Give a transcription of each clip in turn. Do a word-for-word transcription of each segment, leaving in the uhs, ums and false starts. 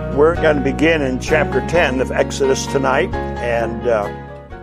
We're going to begin in chapter ten of Exodus tonight, and uh,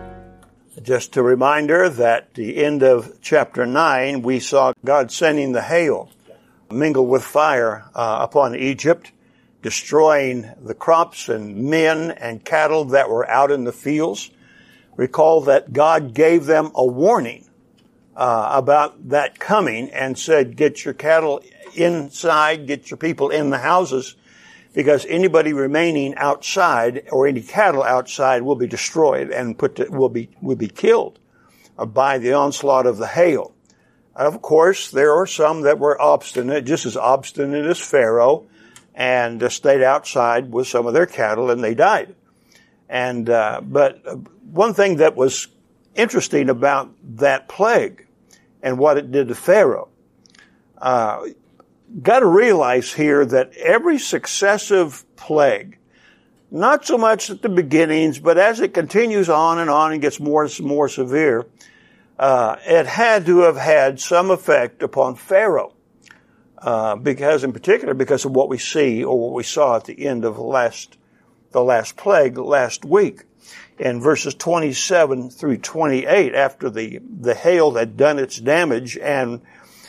just a reminder that the end of chapter nine, we saw God sending the hail mingled with fire uh, upon Egypt, destroying the crops and men and cattle that were out in the fields. Recall that God gave them a warning uh, about that coming and said, get your cattle inside, get your people in the houses, because anybody remaining outside or any cattle outside will be destroyed and put to, will be will be killed by the onslaught of the hail. Of course, there are some that were obstinate, just as obstinate as Pharaoh, and uh, stayed outside with some of their cattle, and they died. And uh, but one thing that was interesting about that plague and what it did to Pharaoh, uh, got to realize here that every successive plague, not so much at the beginnings, but as it continues on and on and gets more and more severe, uh, it had to have had some effect upon Pharaoh. Uh, because in particular, because of what we see or what we saw at the end of the last, the last plague last week. In verses twenty-seven through twenty-eight, after the, the hail had done its damage and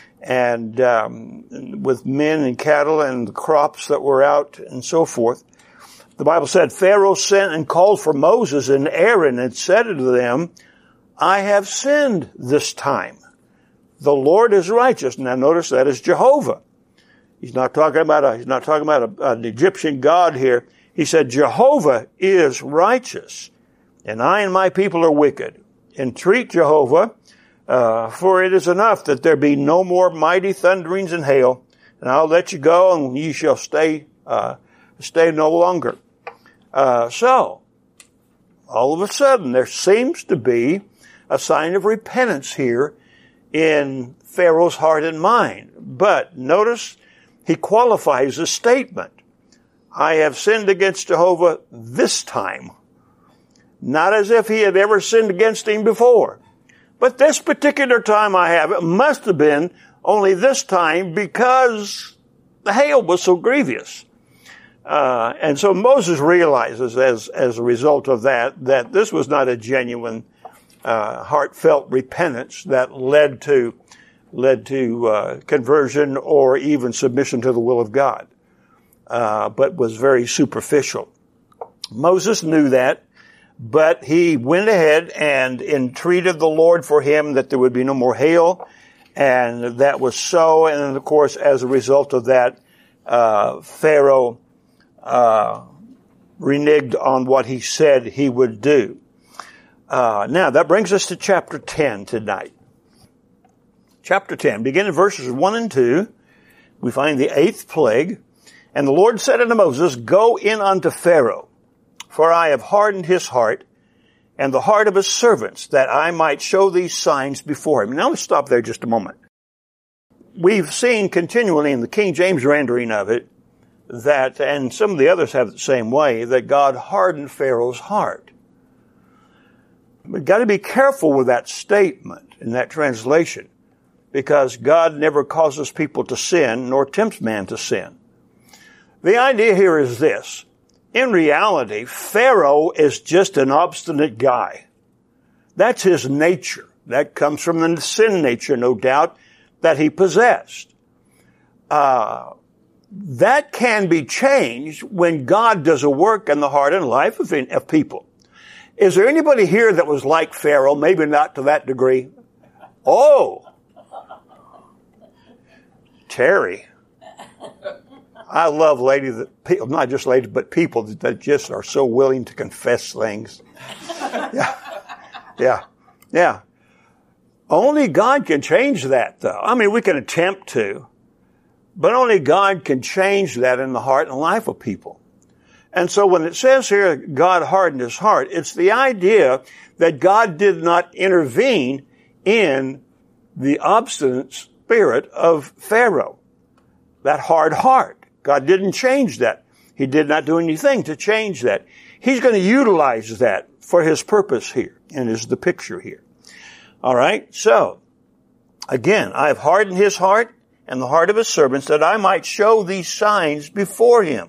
and um, with men and cattle and the crops that were out and so forth. The Bible said, Pharaoh sent and called for Moses and Aaron and said to them, I have sinned this time. The Lord is righteous. Now notice that is Jehovah. He's not talking about a, he's not talking about a, an Egyptian god here. He said, Jehovah is righteous, and I and my people are wicked. Entreat Jehovah, Uh, for it is enough that there be no more mighty thunderings and hail, and I'll let you go, and ye shall stay, uh, stay no longer. Uh, so, all of a sudden, there seems to be a sign of repentance here in Pharaoh's heart and mind. But notice, he qualifies the statement. I have sinned against Jehovah this time. Not as if he had ever sinned against him before. But this particular time I have, it must have been only this time because the hail was so grievous. Uh, and so Moses realizes as, as a result of that, that this was not a genuine, uh, heartfelt repentance that led to, led to, uh, conversion or even submission to the will of God, uh, but was very superficial. Moses knew that. But he went ahead and entreated the Lord for him that there would be no more hail, and that was so. And of course, as a result of that, uh, Pharaoh uh, reneged on what he said he would do. Uh, now, that brings us to chapter ten tonight. Chapter ten, beginning verses one and two, we find the eighth plague. And the Lord said unto Moses, Go in unto Pharaoh, for I have hardened his heart and the heart of his servants, that I might show these signs before him. Now let's stop there just a moment. We've seen continually in the King James rendering of it that, and some of the others have it the same way, that God hardened Pharaoh's heart. We've got to be careful with that statement in that translation, because God never causes people to sin, nor tempts man to sin. The idea here is this. In reality, Pharaoh is just an obstinate guy. That's his nature. That comes from the sin nature, no doubt, that he possessed. Uh, that can be changed when God does a work in the heart and life of, of people. Is there anybody here that was like Pharaoh? Maybe not to that degree. Oh! Terry. I love ladies that, people, not just ladies, but people that just are so willing to confess things. Yeah. Yeah. Yeah. Only God can change that, though. I mean, we can attempt to, but only God can change that in the heart and life of people. And so when it says here, God hardened his heart, it's the idea that God did not intervene in the obstinate spirit of Pharaoh, that hard heart. God didn't change that. He did not do anything to change that. He's going to utilize that for his purpose here, and is the picture here. All right, so again, I have hardened his heart and the heart of his servants, that I might show these signs before him.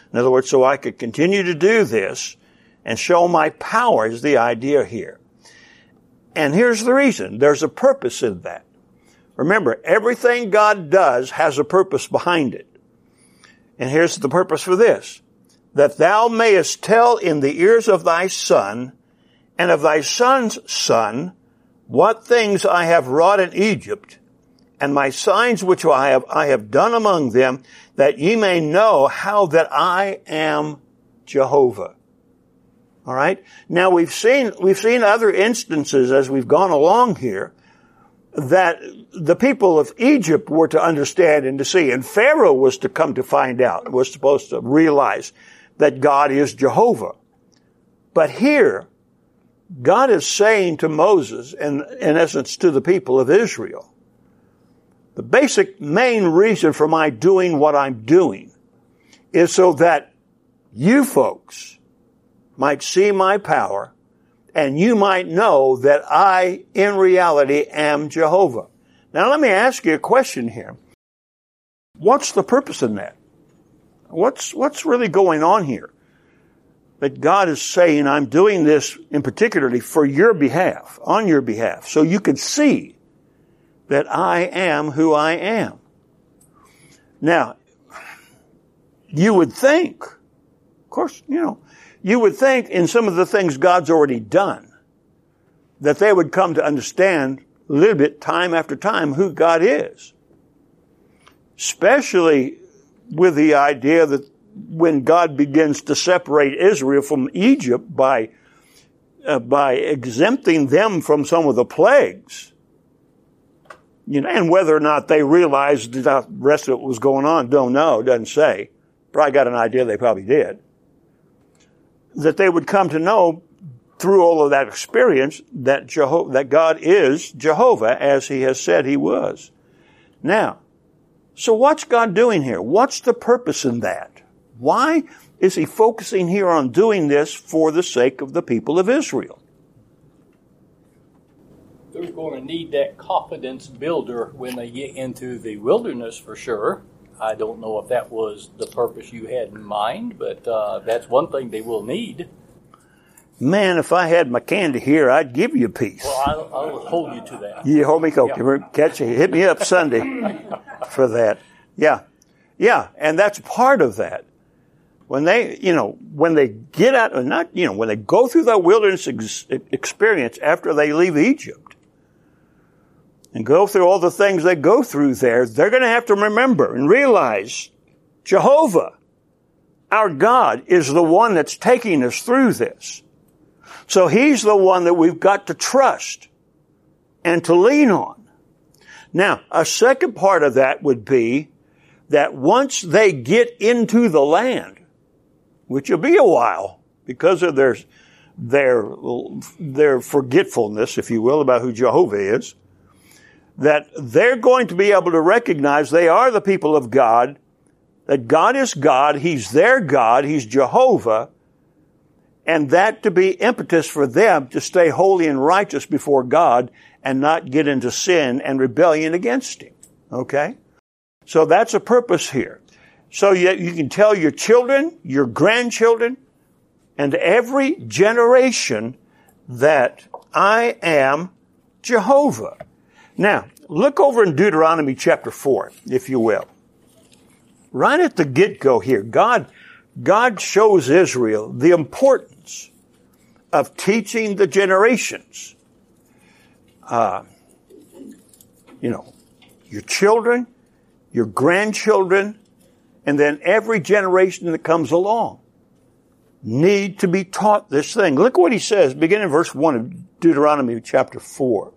In other words, so I could continue to do this and show my power is the idea here. And here's the reason. There's a purpose in that. Remember, everything God does has a purpose behind it. And here's the purpose for this. That thou mayest tell in the ears of thy son and of thy son's son what things I have wrought in Egypt, and my signs which I have, I have done among them, that ye may know how that I am Jehovah. All right. Now we've seen, we've seen other instances as we've gone along here that the people of Egypt were to understand and to see, and Pharaoh was to come to find out, was supposed to realize that God is Jehovah. But here, God is saying to Moses, and in essence to the people of Israel, the basic main reason for my doing what I'm doing is so that you folks might see my power and you might know that I, in reality, am Jehovah. Now let me ask you a question here. What's the purpose in that? What's, what's really going on here? That God is saying, I'm doing this in particularly for your behalf, on your behalf, so you can see that I am who I am. Now, you would think, of course, you know, you would think in some of the things God's already done, that they would come to understand a little bit time after time who God is. Especially with the idea that when God begins to separate Israel from Egypt by, uh, by exempting them from some of the plagues, you know, and whether or not they realized that the rest of it was going on, don't know, doesn't say. Probably got an idea they probably did. That they would come to know through all of that experience that Jeho- that God is Jehovah as He has said He was. Now, so what's God doing here? What's the purpose in that? Why is He focusing here on doing this for the sake of the people of Israel? They're going to need that confidence builder when they get into the wilderness for sure. I don't know if that was the purpose you had in mind, but uh, that's one thing they will need. Man, if I had my candy here, I'd give you a piece. Well, I'll, I'll hold you to that. You hold me, okay. Yeah. Catch you, hit me up Sunday for that. Yeah. Yeah, and that's part of that. When they, you know, when they get out, not, you know, when they go through that wilderness ex- experience after they leave Egypt, and go through all the things they go through there, they're going to have to remember and realize Jehovah, our God, is the one that's taking us through this. So He's the one that we've got to trust and to lean on. Now, a second part of that would be that once they get into the land, which will be a while because of their, their, their forgetfulness, if you will, about who Jehovah is, that they're going to be able to recognize they are the people of God, that God is God, He's their God, He's Jehovah, and that to be impetus for them to stay holy and righteous before God and not get into sin and rebellion against Him. Okay? So that's a purpose here. So you, you can tell your children, your grandchildren, and every generation that I am Jehovah. Now, look over in Deuteronomy chapter four, if you will. Right at the get-go here, God, God shows Israel the importance of teaching the generations. Uh, you know, your children, your grandchildren, and then every generation that comes along need to be taught this thing. Look what He says, beginning in verse one of Deuteronomy chapter four.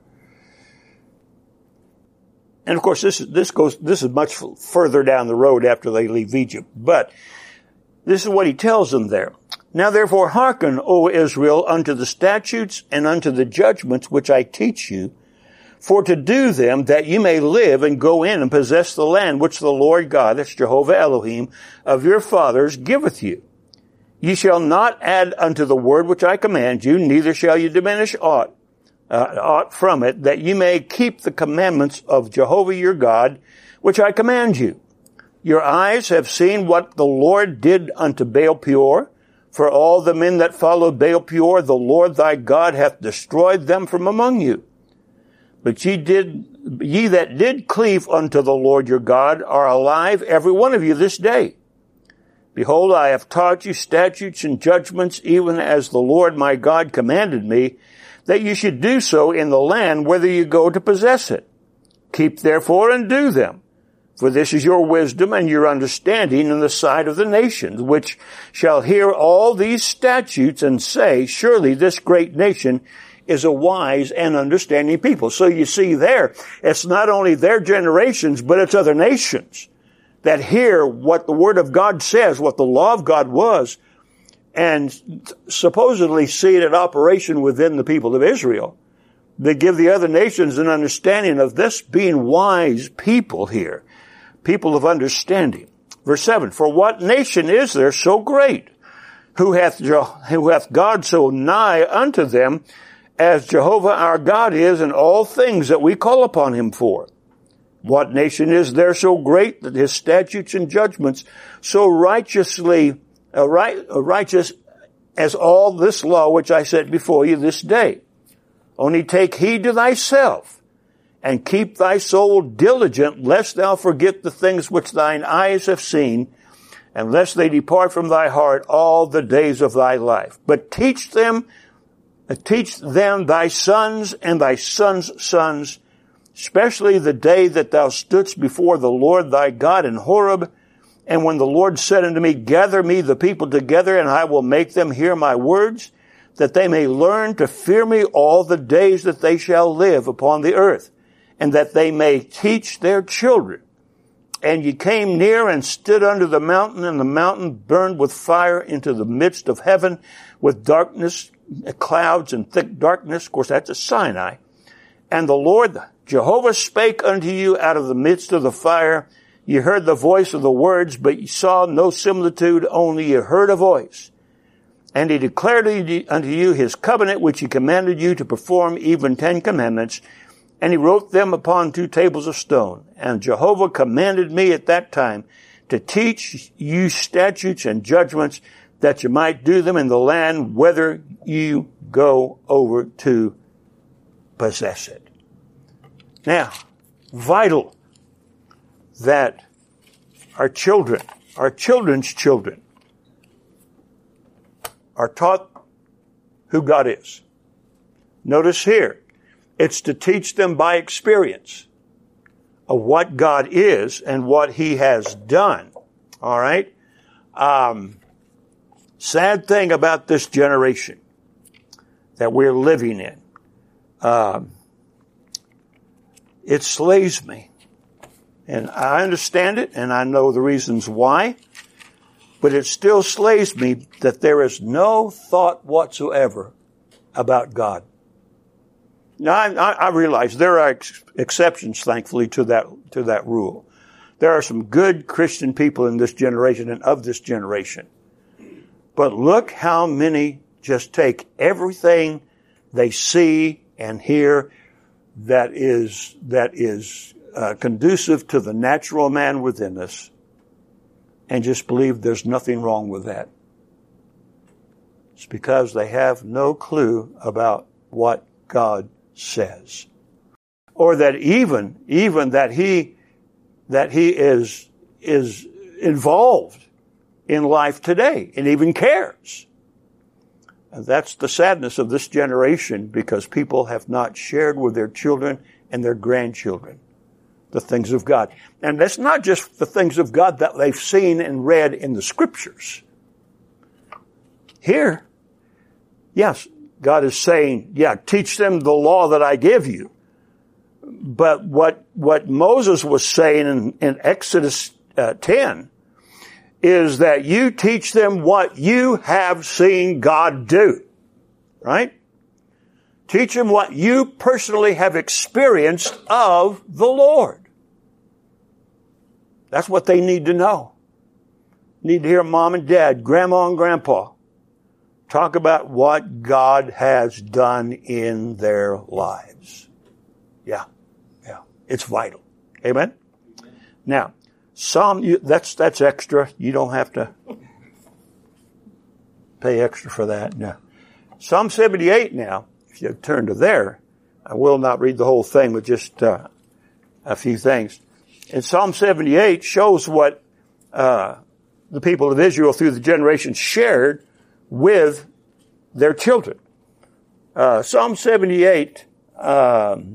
And of course, this is, this goes, this is much further down the road after they leave Egypt. But this is what He tells them there. Now therefore hearken, O Israel, unto the statutes and unto the judgments which I teach you, for to do them that you may live and go in and possess the land which the Lord God, that's Jehovah Elohim, of your fathers giveth you. Ye shall not add unto the word which I command you, neither shall you diminish aught. Uh, aught from it, that you may keep the commandments of Jehovah your God, which I command you. Your eyes have seen what the Lord did unto Baal Peor. For all the men that followed Baal Peor, the Lord thy God hath destroyed them from among you. But ye did, ye that did cleave unto the Lord your God are alive, every one of you this day. Behold, I have taught you statutes and judgments, even as the Lord my God commanded me, that you should do so in the land whither you go to possess it. Keep therefore and do them, for this is your wisdom and your understanding in the sight of the nations, which shall hear all these statutes and say, surely this great nation is a wise and understanding people. So you see there, it's not only their generations, but it's other nations that hear what the Word of God says, what the law of God was, and supposedly see it in operation within the people of Israel. They give the other nations an understanding of this being wise people here, people of understanding. Verse seven, for what nation is there so great, who hath, who hath God so nigh unto them, as Jehovah our God is in all things that we call upon him for? What nation is there so great that his statutes and judgments so righteously, uh, right, uh, righteous as all this law which I set before you this day? Only take heed to thyself, and keep thy soul diligent, lest thou forget the things which thine eyes have seen, and lest they depart from thy heart all the days of thy life. But teach them, uh, teach them thy sons and thy sons' sons, especially the day that thou stoodst before the Lord thy God in Horeb, and when the Lord said unto me, gather me the people together, and I will make them hear my words, that they may learn to fear me all the days that they shall live upon the earth, and that they may teach their children. And ye came near and stood under the mountain, and the mountain burned with fire into the midst of heaven, with darkness, clouds and thick darkness. Of course, that's at Sinai. And the Lord Jehovah spake unto you out of the midst of the fire. Ye heard the voice of the words, but ye saw no similitude, only ye heard a voice. And he declared unto you his covenant, which he commanded you to perform, even ten commandments. And he wrote them upon two tables of stone. And Jehovah commanded me at that time to teach you statutes and judgments, that you might do them in the land whither you go over to possess it. Now, vital that our children, our children's children, are taught who God is. Notice here, it's to teach them by experience of what God is and what he has done. All right? Um, sad thing about this generation that we're living in. Um, it slays me. And I understand it, and I know the reasons why. But it still slays me that there is no thought whatsoever about God. Now, I, I realize there are ex- exceptions, thankfully, to that, to that rule. There are some good Christian people in this generation and of this generation. But look how many just take everything they see and hear that is, that is uh, conducive to the natural man within us, and just believe there's nothing wrong with that. It's because they have no clue about what God says. Or that even, even that he, that he is, is involved in life today and even cares. And that's the sadness of this generation, because people have not shared with their children and their grandchildren the things of God. And that's not just the things of God that they've seen and read in the scriptures. Here, yes, God is saying, yeah, teach them the law that I give you. But what, what Moses was saying in, in Exodus uh, ten is that you teach them what you have seen God do. Right? Teach them what you personally have experienced of the Lord. That's what they need to know. Need to hear mom and dad, grandma and grandpa talk about what God has done in their lives. Yeah, yeah. It's vital. Amen? Now, Psalm, you, that's, that's extra. You don't have to pay extra for that. No. Psalm seventy-eight now, if you turn to there, I will not read the whole thing, but just uh, a few things. And Psalm seventy-eight shows what uh, the people of Israel through the generations shared with their children. Uh, Psalm seventy-eight, um,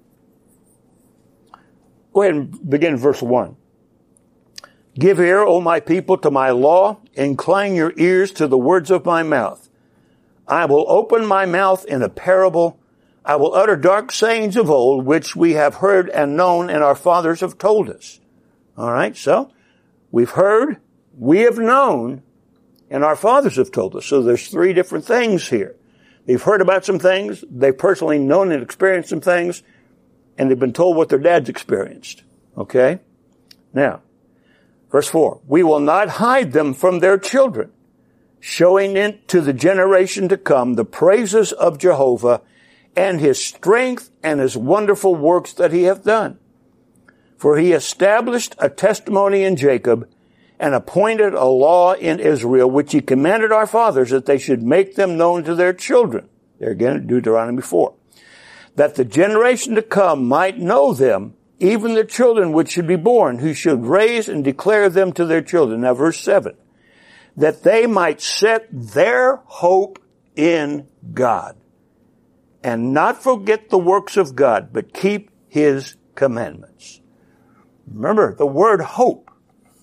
go ahead and begin verse one. Give ear, O my people, to my law. Incline your ears to the words of my mouth. I will open my mouth in a parable. I will utter dark sayings of old, which we have heard and known, and our fathers have told us. All right, so we've heard, we have known, and our fathers have told us. So there's three different things here. They've heard about some things, they've personally known and experienced some things, and they've been told what their dads experienced. Okay? Now, verse four, we will not hide them from their children, showing it to the generation to come the praises of Jehovah and his strength and his wonderful works that he hath done. For he established a testimony in Jacob and appointed a law in Israel, which he commanded our fathers that they should make them known to their children. There again, Deuteronomy four. That the generation to come might know them, even the children which should be born, who should raise and declare them to their children. Now verse seven. That they might set their hope in God and not forget the works of God, but keep his commandments. Remember, the word hope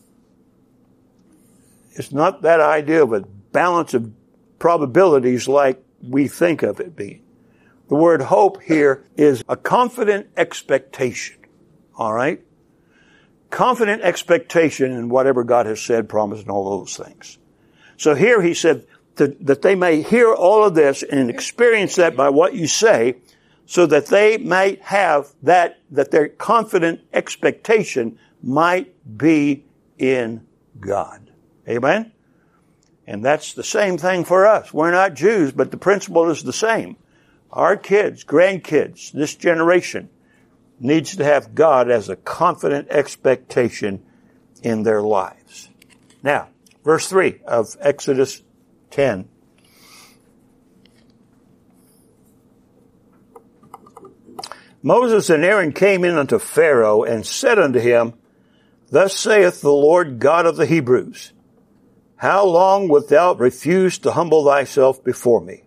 is not that idea of a balance of probabilities like we think of it being. The word hope here is a confident expectation. All right? Confident expectation in whatever God has said, promised, and all those things. So here he said that, that they may hear all of this and experience that by what you say, so that they might have that, that their confident expectation might be in God. Amen? And that's the same thing for us. We're not Jews, but the principle is the same. Our kids, grandkids, this generation needs to have God as a confident expectation in their lives. Now, verse three of Exodus ten. Moses and Aaron came in unto Pharaoh and said unto him, Thus saith the Lord God of the Hebrews, How long wilt thou refuse to humble thyself before me?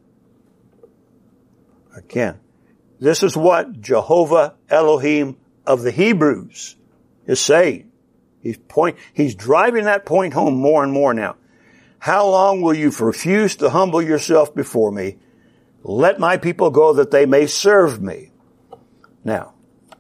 Again, this is what Jehovah Elohim of the Hebrews is saying. He's point, he's driving that point home more and more now. How long will you refuse to humble yourself before me? Let my people go that they may serve me. Now,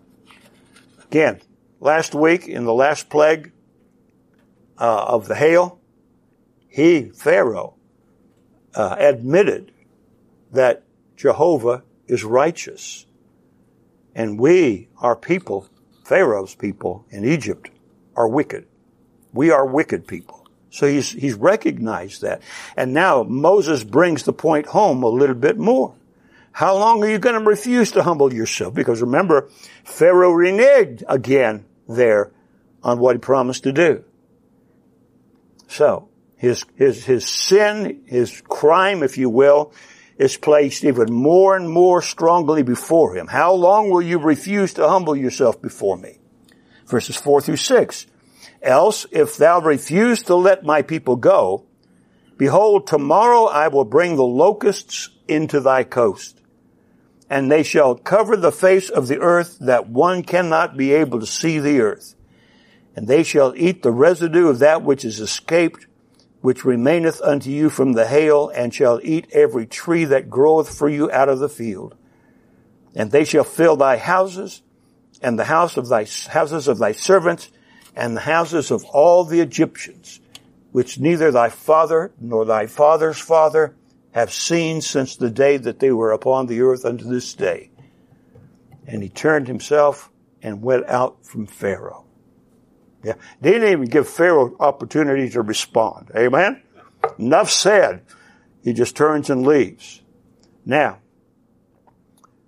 again, last week in the last plague uh, of the hail, he, Pharaoh, uh, admitted that Jehovah is righteous. And we, our people, Pharaoh's people in Egypt, are wicked. We are wicked people. So he's, he's recognized that. And now Moses brings the point home a little bit more. How long are you going to refuse to humble yourself? Because remember, Pharaoh reneged again there on what he promised to do. So, his, his, his sin, his crime, if you will, is placed even more and more strongly before him. How long will you refuse to humble yourself before me? Verses four through six. Else, if thou refuse to let my people go, behold, tomorrow I will bring the locusts into thy coast, and they shall cover the face of the earth, that one cannot be able to see the earth. And they shall eat the residue of that which is escaped, which remaineth unto you from the hail, and shall eat every tree that groweth for you out of the field. And they shall fill thy houses, and the house of thy houses of thy servants, and the houses of all the Egyptians, which neither thy father nor thy father's father have seen since the day that they were upon the earth unto this day. And he turned himself and went out from Pharaoh. Yeah, didn't even give Pharaoh opportunity to respond. Amen? Enough said. He just turns and leaves. Now,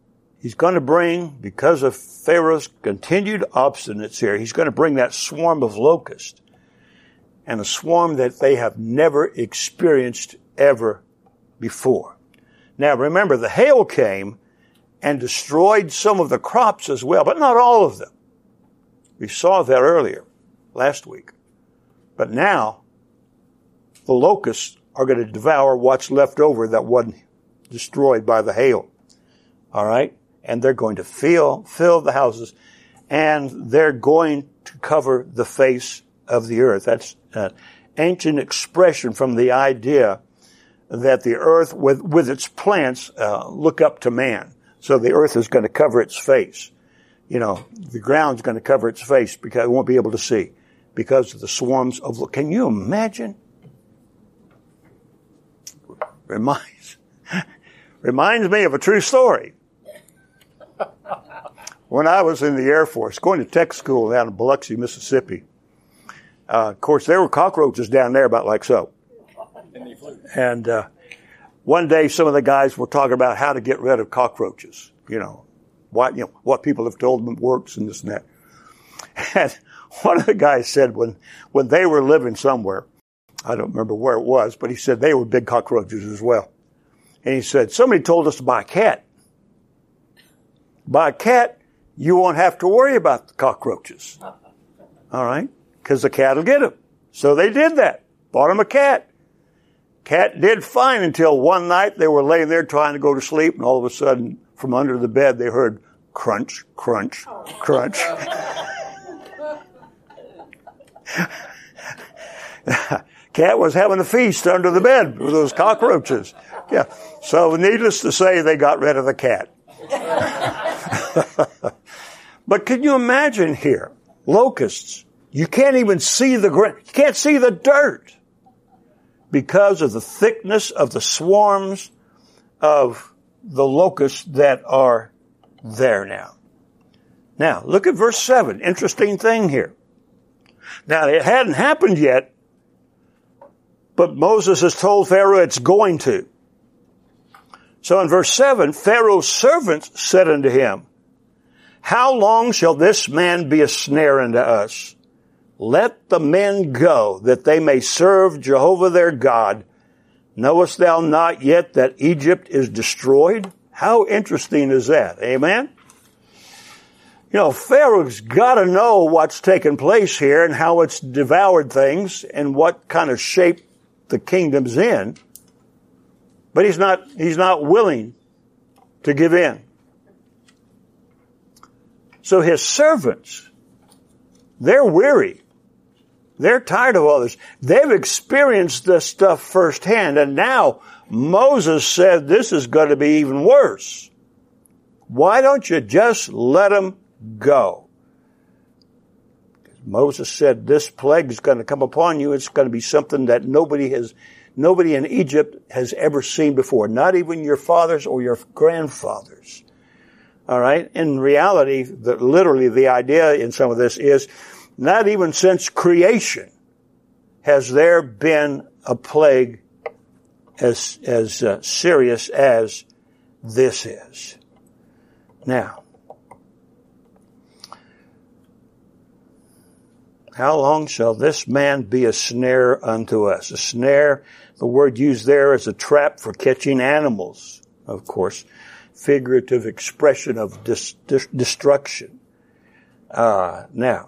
He's going to bring, because of Pharaoh's continued obstinacy here, he's going to bring that swarm of locusts, and a swarm that they have never experienced ever before. Now remember, the hail came and destroyed some of the crops as well, but not all of them. We saw that earlier, last week. But now, the locusts are going to devour what's left over that wasn't destroyed by the hail. All right? And they're going to fill, fill the houses, and they're going to cover the face of the earth. That's an ancient expression from the idea that the earth, with, with its plants, uh, look up to man. So the earth is going to cover its face. You know, the ground's going to cover its face because it won't be able to see because of the swarms of, can you imagine? Reminds, reminds me of a true story. When I was in the Air Force, going to tech school down in Biloxi, Mississippi, uh, of course, there were cockroaches down there about like so. And uh, one day, some of the guys were talking about how to get rid of cockroaches. You know, what you know, what people have told them works and this and that. And one of the guys said when when they were living somewhere, I don't remember where it was, but he said they were big cockroaches as well. And he said, somebody told us to buy a cat. Buy a cat, you won't have to worry about the cockroaches. All right? Because the cat will get them. So they did that. Bought him a cat. Cat did fine until one night they were laying there trying to go to sleep, and all of a sudden, from under the bed, they heard crunch, crunch, crunch. Cat was having a feast under the bed with those cockroaches. Yeah. So needless to say, they got rid of the cat. But can you imagine here, locusts, you can't even see the ground, you can't see the dirt because of the thickness of the swarms of the locusts that are there now. Now, look at verse seven. Interesting thing here. Now, it hadn't happened yet, but Moses has told Pharaoh it's going to. So in verse seven, Pharaoh's servants said unto him, how long shall this man be a snare unto us? Let the men go, that they may serve Jehovah their God. Knowest thou not yet that Egypt is destroyed? How interesting is that? Amen? You know, Pharaoh's got to know what's taken place here and how it's devoured things and what kind of shape the kingdom's in. But he's not, he's not willing to give in. So his servants, they're weary. They're tired of all this. They've experienced this stuff firsthand, and now Moses said this is going to be even worse. Why don't you just let them go? Moses said this plague is going to come upon you. It's going to be something that nobody has, nobody in Egypt has ever seen before. Not even your fathers or your grandfathers. All right. In reality, the, literally the idea in some of this is not even since creation has there been a plague as, as uh, serious as this is. Now, how long shall this man be a snare unto us? A snare, the word used there is a trap for catching animals, of course. Figurative expression of dis- dis- destruction. Uh, now,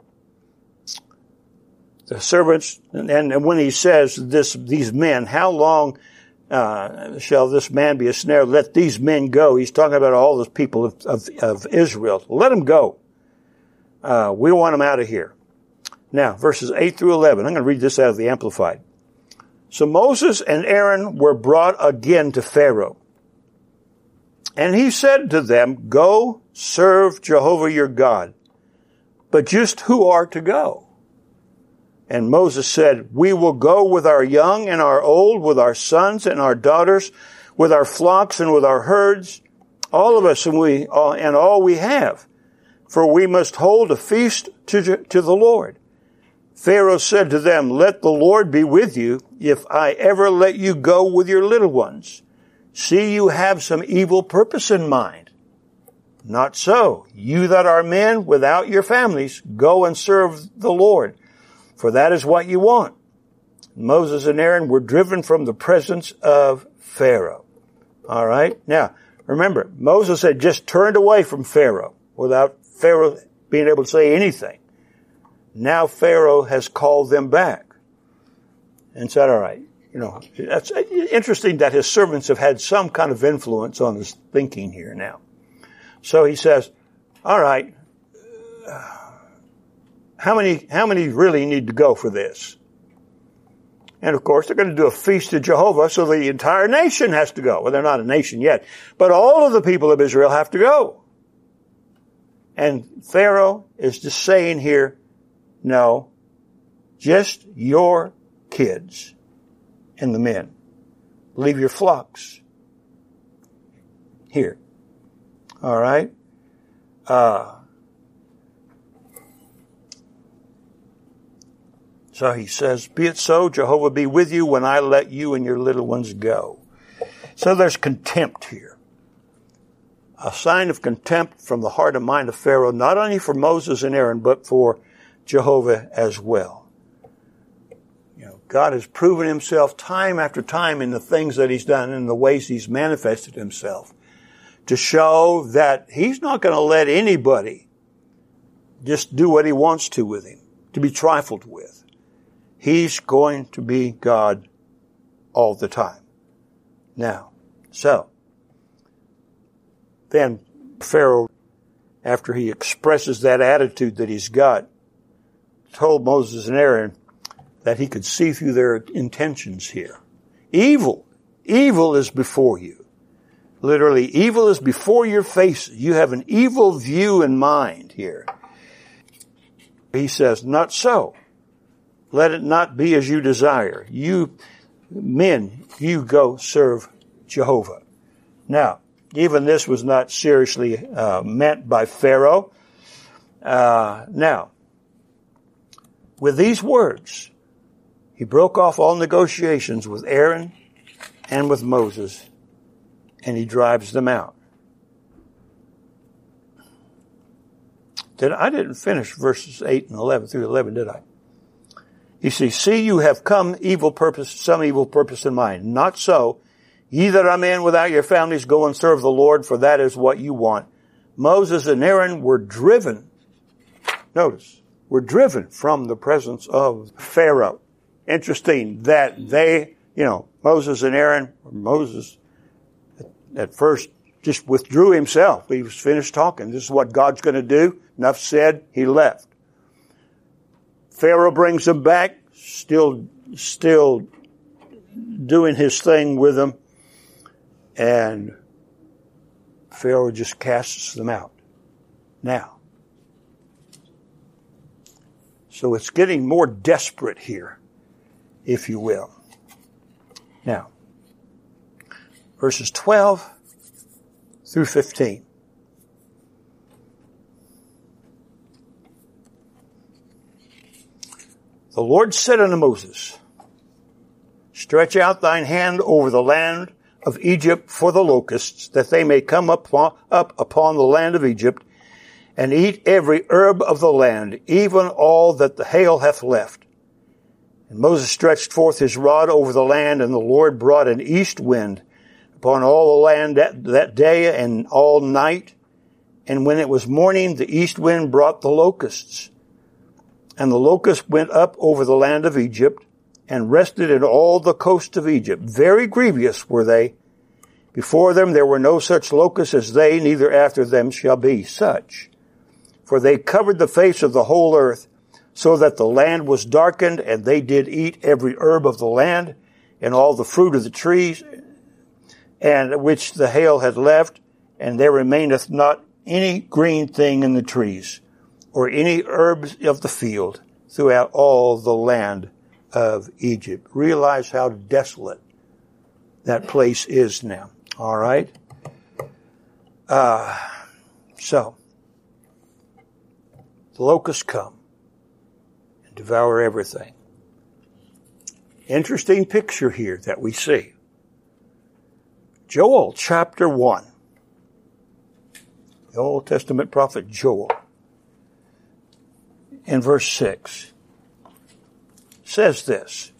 the servants, and, and when he says this, these men, how long uh, shall this man be a snare? Let these men go. He's talking about all the people of, of, of Israel. Let them go. Uh, we want them out of here. Now, verses eight through eleven. I'm going to read this out of the Amplified. So Moses and Aaron were brought again to Pharaoh. And he said to them, go serve Jehovah your God. But just who are to go? And Moses said, we will go with our young and our old, with our sons and our daughters, with our flocks and with our herds, all of us and we and all we have. For we must hold a feast to, to the Lord. Pharaoh said to them, let the Lord be with you if I ever let you go with your little ones. See, you have some evil purpose in mind. not so. You that are men without your families, go and serve the Lord, for that is what you want. Moses and Aaron were driven from the presence of Pharaoh. All right. Now, remember, Moses had just turned away from Pharaoh without Pharaoh being able to say anything. Now Pharaoh has called them back and said, all right, you know, that's interesting that his servants have had some kind of influence on his thinking here now. So he says, all right, how many, how many really need to go for this? And of course, they're going to do a feast to Jehovah, so the entire nation has to go. Well, they're not a nation yet, but all of the people of Israel have to go. And Pharaoh is just saying here, no, just your kids and the men. Leave your flocks here. All right? Uh, so he says, be it so, Jehovah be with you when I let you and your little ones go. So there's contempt here. A sign of contempt from the heart and mind of Pharaoh, not only for Moses and Aaron, but for Jehovah as well. You know, God has proven himself time after time in the things that he's done and the ways he's manifested himself to show that he's not going to let anybody just do what he wants to with him, to be trifled with. He's going to be God all the time. Now, so, then Pharaoh, after he expresses that attitude that he's got, told Moses and Aaron that he could see through their intentions here. Evil, evil is before you. Literally, evil is before your face. You have an evil view in mind here. He says, not so. Let it not be as you desire. You men, you go serve Jehovah. Now, even this was not seriously uh, meant by Pharaoh. Uh, now, with these words, he broke off all negotiations with Aaron and with Moses, and he drives them out. Did I didn't finish verses eight and eleven through eleven, did I? You see, see, you have come evil purpose, some evil purpose in mind. Not so. Ye that are men without your families, go and serve the Lord, for that is what you want. Moses and Aaron were driven, notice, were driven from the presence of Pharaoh. Interesting that they, you know, Moses and Aaron, or Moses at first just withdrew himself. He was finished talking. This is what God's going to do. Enough said, he left. Pharaoh brings them back, still, still doing his thing with them. And Pharaoh just casts them out. Now, so it's getting more desperate here, if you will. Now, verses twelve through fifteen. The Lord said unto Moses, stretch out thine hand over the land of Egypt for the locusts, that they may come up, up upon the land of Egypt, and eat every herb of the land, even all that the hail hath left. And Moses stretched forth his rod over the land, and the Lord brought an east wind upon all the land that, that day and all night. And when it was morning, the east wind brought the locusts. And the locusts went up over the land of Egypt, and rested in all the coast of Egypt. Very grievous were they. Before them there were no such locusts as they, neither after them shall be such. For they covered the face of the whole earth, so that the land was darkened, and they did eat every herb of the land, and all the fruit of the trees, and which the hail had left, and there remaineth not any green thing in the trees, or any herbs of the field, throughout all the land of Egypt. Realize how desolate that place is now. All right? Uh, so, the locusts come and devour everything. Interesting picture here that we see. Joel chapter one, the Old Testament prophet Joel, in verse six, says this.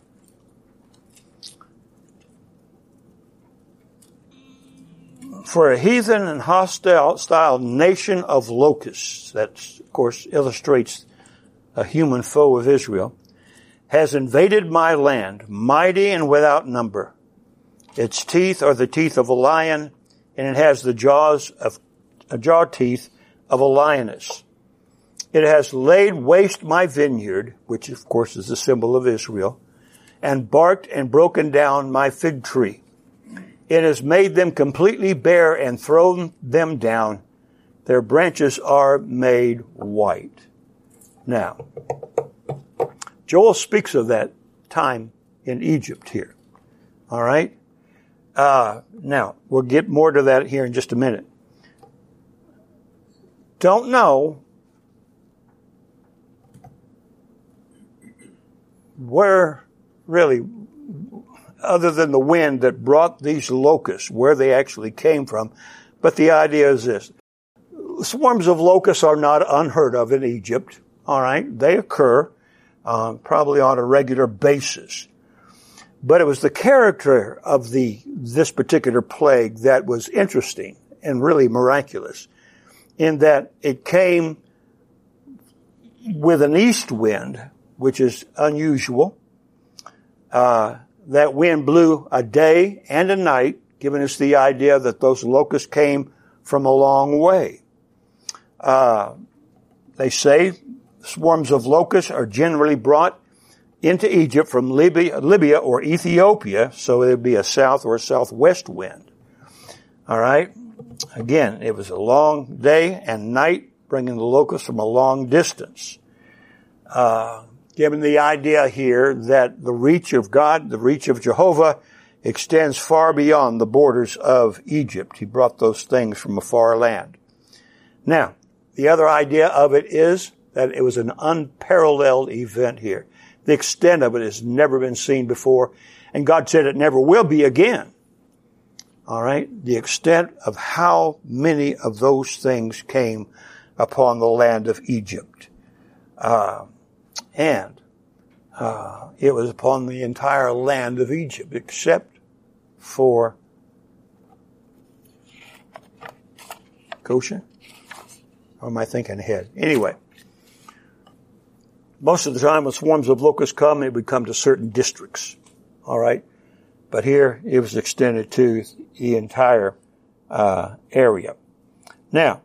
For a heathen and hostile nation of locusts, that of course illustrates a human foe of Israel, has invaded my land, mighty and without number. Its teeth are the teeth of a lion, and it has the jaws of a jaw teeth of a lioness. It has laid waste my vineyard, which of course is the symbol of Israel, and barked and broken down my fig tree. It has made them completely bare and thrown them down. Their branches are made white. Now, Joel speaks of that time in Egypt here. All right? Uh, now, we'll get more to that here in just a minute. Don't know where really, other than the wind that brought these locusts, where they actually came from. But the idea is this. Swarms of locusts are not unheard of in Egypt. All right? They occur uh, probably on a regular basis. But it was the character of the this particular plague that was interesting and really miraculous, in that it came with an east wind, which is unusual. Uh, that wind blew a day and a night, giving us the idea that those locusts came from a long way. Uh, they say swarms of locusts are generally brought into Egypt from Libya, Libya or Ethiopia, so it would be a south or a southwest wind. All right? Again, it was a long day and night, bringing the locusts from a long distance. Uh, given the idea here that the reach of God, the reach of Jehovah, extends far beyond the borders of Egypt. He brought those things from a far land. Now, the other idea of it is that it was an unparalleled event here. The extent of it has never been seen before, and God said it never will be again. All right? The extent of how many of those things came upon the land of Egypt. Uh, and uh, it was upon the entire land of Egypt, except for Goshen? Or am I thinking ahead? Anyway. Most of the time when swarms of locusts come, it would come to certain districts. All right? But here, it was extended to the entire uh, area. Now,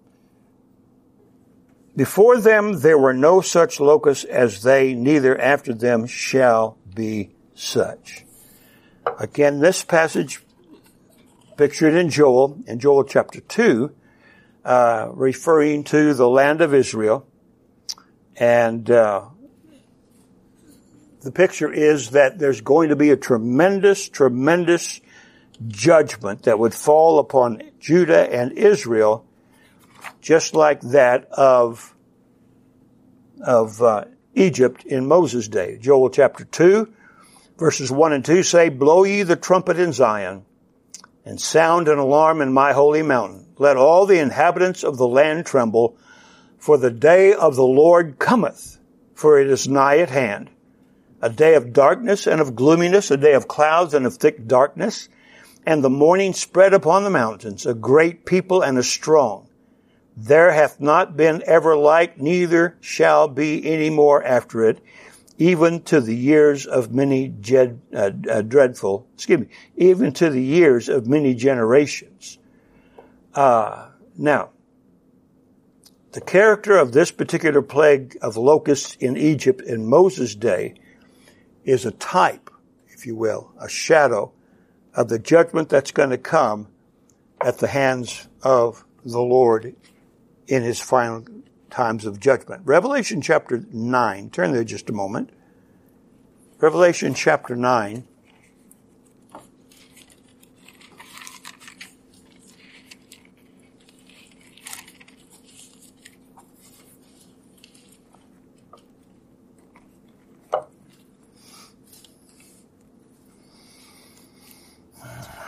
before them there were no such locusts as they, neither after them shall be such. Again, this passage pictured in Joel, in Joel chapter two, uh, referring to the land of Israel. And uh, the picture is that there's going to be a tremendous, tremendous judgment that would fall upon Judah and Israel, just like that of of uh, Egypt in Moses' day. Joel chapter two, verses one and two say, "Blow ye the trumpet in Zion, and sound an alarm in my holy mountain. Let all the inhabitants of the land tremble, for the day of the Lord cometh, for it is nigh at hand. A day of darkness and of gloominess, a day of clouds and of thick darkness, and the morning spread upon the mountains, a great people and a strong. There hath not been ever like, neither shall be any more after it, even to the years of many jed, uh, uh, dreadful, excuse me, even to the years of many generations." Uh, now, the character of this particular plague of locusts in Egypt in Moses' day is a type, if you will, a shadow of the judgment that's going to come at the hands of the Lord in his final times of judgment. Revelation chapter nine, turn there just a moment. Revelation chapter nine.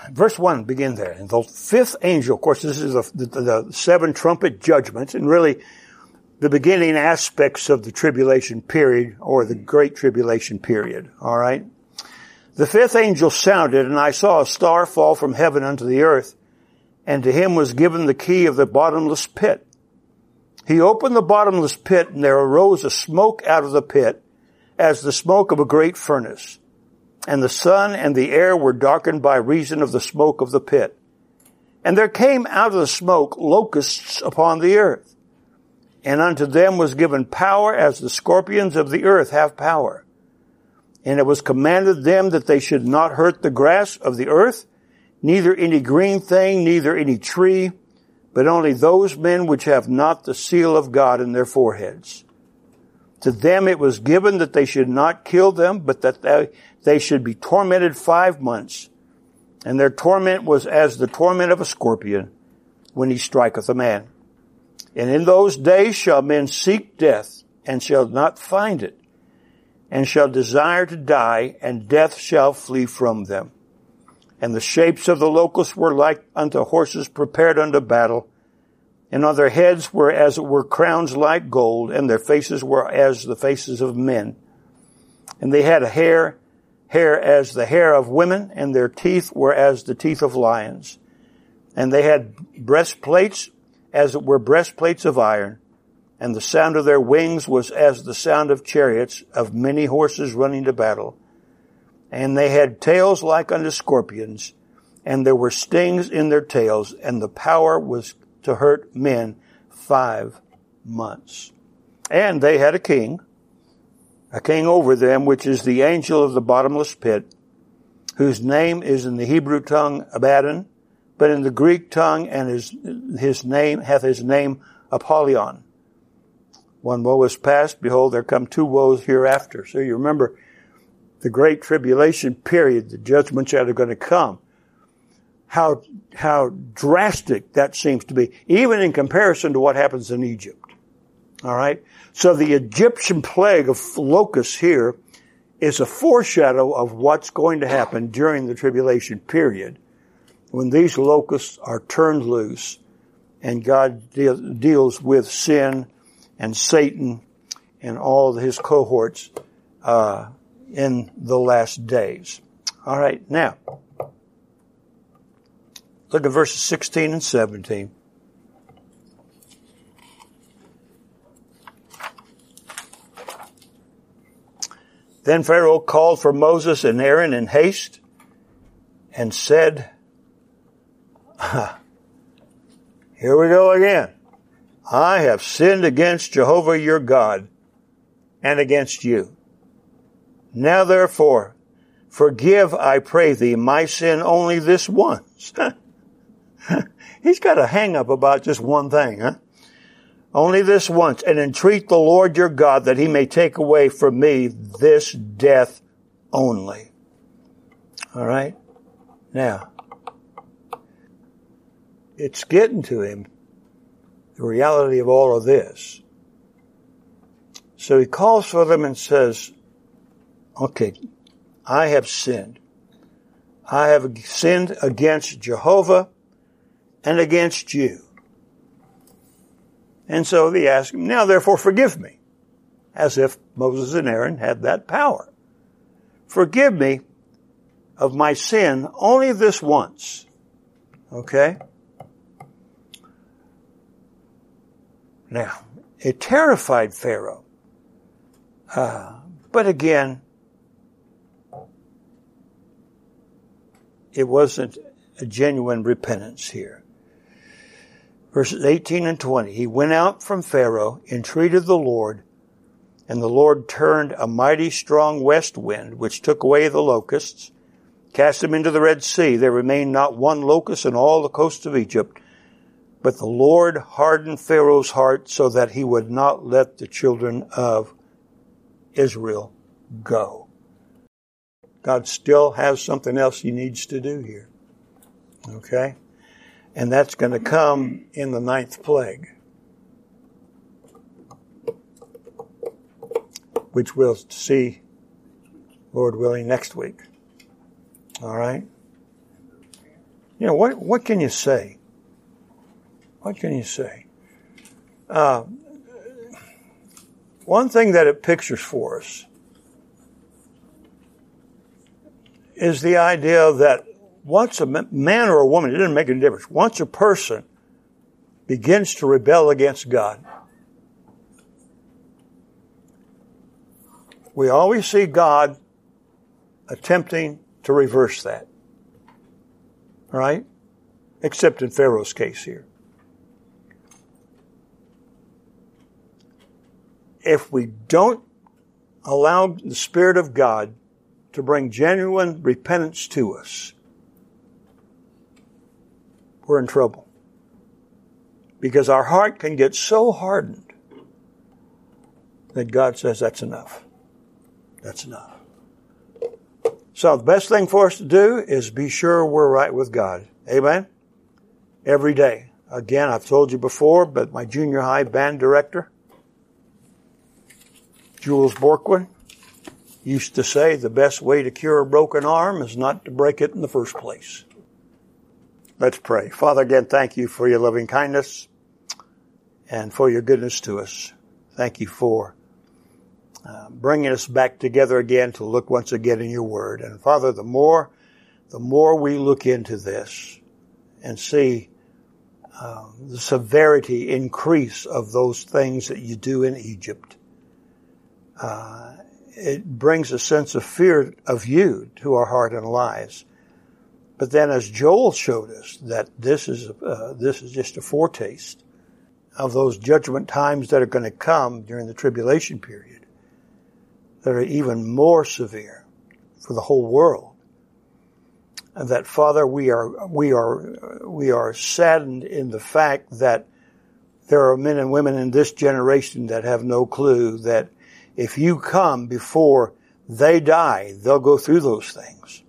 verse one, begin there. And the fifth angel, of course, this is the, the, the seven trumpet judgments, and really the beginning aspects of the tribulation period, or the great tribulation period. All right? The fifth angel sounded, and I saw a star fall from heaven unto the earth, and to him was given the key of the bottomless pit. He opened the bottomless pit, and there arose a smoke out of the pit, as the smoke of a great furnace. And the sun and the air were darkened by reason of the smoke of the pit. And there came out of the smoke locusts upon the earth. And unto them was given power as the scorpions of the earth have power. And it was commanded them that they should not hurt the grass of the earth, neither any green thing, neither any tree, but only those men which have not the seal of God in their foreheads. To them it was given that they should not kill them, but that they, they should be tormented five months. And their torment was as the torment of a scorpion when he striketh a man. And in those days shall men seek death, and shall not find it, and shall desire to die, and death shall flee from them. And the shapes of the locusts were like unto horses prepared unto battle, and on their heads were as it were crowns like gold, and their faces were as the faces of men. And they had a hair, hair as the hair of women, and their teeth were as the teeth of lions. And they had breastplates, as it were breastplates of iron, and the sound of their wings was as the sound of chariots, of many horses running to battle. And they had tails like unto scorpions, and there were stings in their tails, and the power was to hurt men five months. And they had a king, a king over them, which is the angel of the bottomless pit, whose name is in the Hebrew tongue Abaddon, but in the Greek tongue, and his, his name hath his name Apollyon. One woe is past, behold, there come two woes hereafter. So you remember the great tribulation period, the judgments that are going to come. How, how drastic that seems to be, even in comparison to what happens in Egypt. All right? So the Egyptian plague of locusts here is a foreshadow of what's going to happen during the tribulation period, when these locusts are turned loose and God de- deals with sin and Satan and all his cohorts uh, in the last days. All right, now, look at verses sixteen and seventeen. Then Pharaoh called for Moses and Aaron in haste and said, here we go again. I have sinned against Jehovah your God and against you. Now therefore, forgive, I pray thee, my sin only this once. He's got a hang-up about just one thing, huh? Only this once, and entreat the Lord your God that he may take away from me this death only. All right? Now, it's getting to him, the reality of all of this. So he calls for them and says, okay, I have sinned. I have sinned against Jehovah and against you. And so they ask him, now therefore forgive me, as if Moses and Aaron had that power. Forgive me of my sin only this once. Okay? Now, it terrified Pharaoh. Uh, but again, it wasn't a genuine repentance here. Verses eighteen and twenty, he went out from Pharaoh, entreated the Lord, and the Lord turned a mighty strong west wind, which took away the locusts, cast them into the Red Sea. There remained not one locust in all the coast of Egypt. But the Lord hardened Pharaoh's heart so that he would not let the children of Israel go. God still has something else he needs to do here. Okay? And that's going to come in the ninth plague, which we'll see, Lord willing, next week. All right? You know, what, what can you say? What can you say? Uh, one thing that it pictures for us is the idea that once a man or a woman, it doesn't make any difference, once a person begins to rebel against God, we always see God attempting to reverse that. Right? Except in Pharaoh's case here. If we don't allow the Spirit of God to bring genuine repentance to us, we're in trouble. Because our heart can get so hardened that God says, that's enough. That's enough. So the best thing for us to do is be sure we're right with God. Amen? Every day. Again, I've told you before, but my junior high band director, Jules Borkwin, used to say the best way to cure a broken arm is not to break it in the first place. Let's pray. Father, again, thank you for your loving kindness and for your goodness to us. Thank you for uh, bringing us back together again to look once again in your word. And Father, the more, the more we look into this and see uh, the severity increase of those things that you do in Egypt, uh, it brings a sense of fear of you to our heart and lives. But then, as Joel showed us, that this is uh, this is just a foretaste of those judgment times that are going to come during the tribulation period, that are even more severe for the whole world. And that, Father, we are we are we are saddened in the fact that there are men and women in this generation that have no clue that if you come before they die, they'll go through those things.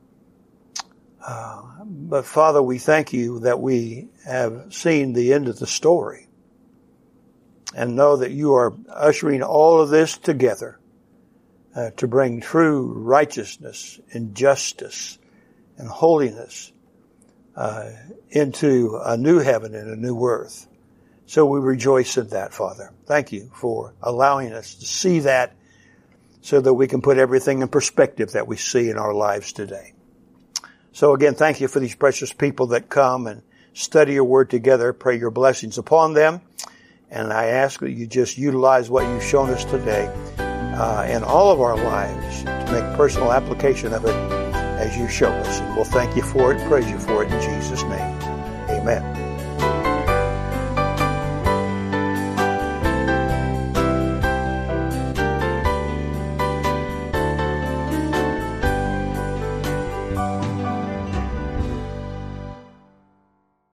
Uh, but Father, we thank you that we have seen the end of the story and know that you are ushering all of this together uh, to bring true righteousness and justice and holiness uh, into a new heaven and a new earth. So we rejoice in that, Father. Thank you for allowing us to see that so that we can put everything in perspective that we see in our lives today. So again, thank you for these precious people that come and study your word together. Pray your blessings upon them. And I ask that you just utilize what you've shown us today uh, in all of our lives to make personal application of it as you show us. And we'll thank you for it, praise you for it in Jesus' name. Amen.